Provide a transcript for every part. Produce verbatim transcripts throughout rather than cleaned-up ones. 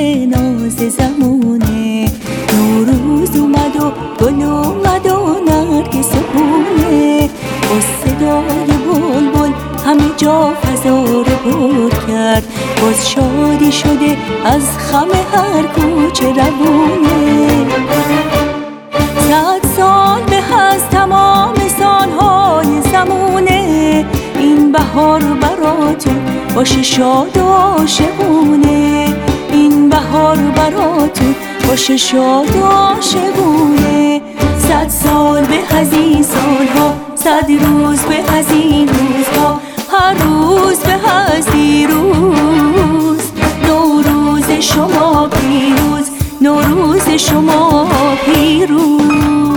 روی ناز زمونه. نوروز اومد و گل اومد و نرگس و خونه. با صدای بلبل همه جا فضا رو پر کرد. باز شادی شده از خم هر کوچه روونه. صد سال به از تمام سالهای زمونه. این بهار براتون باشه شاد و عاشقونه. این بهار براتون باشه شاد و عاشقونه. صد سال به از این سالها، صد روز به از این روزها، هر روز به از دیروز. نوروز شما پیروز، نوروز شما پیروز.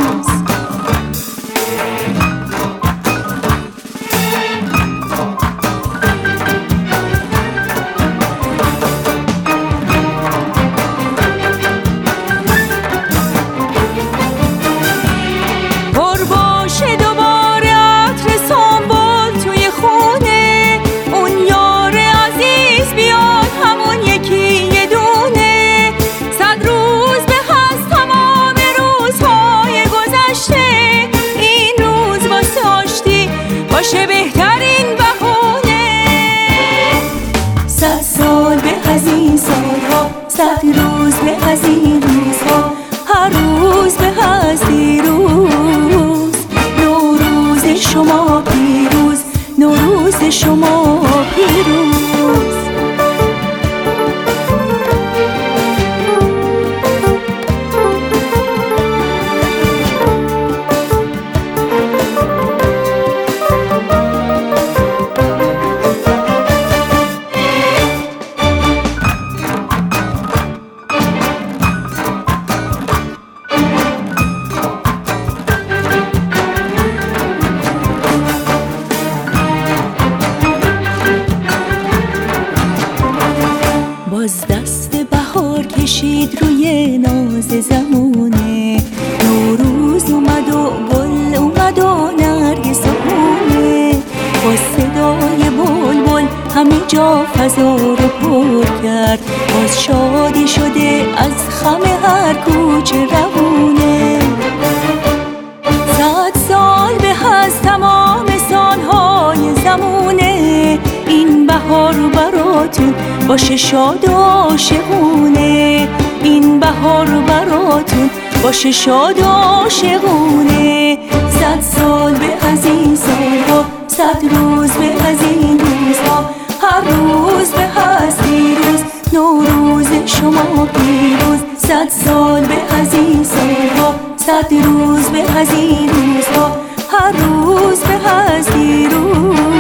باشه بهترین بهونه. صد سال به از این سالها، صد روز به از این روزها، هر روز به از دیروز. نوروز شما پیروز، نوروز شما پیروز. باز دست بهار کشید روی ناز زمونه. نوروز اومد و گل اومد و نرگس و خونه. با صدای بلبل همه جا فضا رو پر کرد. باز شادی شده از خم هر کوچه روونه. صد سال به از تمام سالهای زمونه. این بهار براتون باشه شاد و عاشقونه. این بهار براتون باشه شاد و عاشقونه. صد سال به از این سالها، صد روز به از این روزها، هر روز به از دیروز. نوروز شما پیروز. صد سال به از این سالها، صد روز به از این روزها، هر روز به از دیروز.